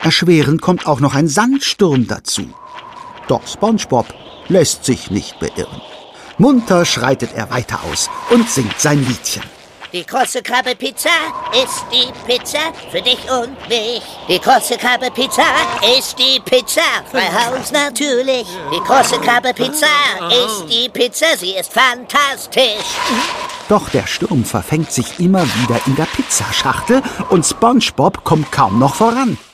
Erschwerend kommt auch noch ein Sandsturm dazu. Doch SpongeBob lässt sich nicht beirren. Munter schreitet er weiter aus und singt sein Liedchen. Die große Krabbe Pizza ist die Pizza für dich und mich. Die große Krabbe Pizza ist die Pizza, frei Haus natürlich. Die große Krabbe Pizza ist die Pizza, sie ist fantastisch. Doch der Sturm verfängt sich immer wieder in der Pizzaschachtel und SpongeBob kommt kaum noch voran.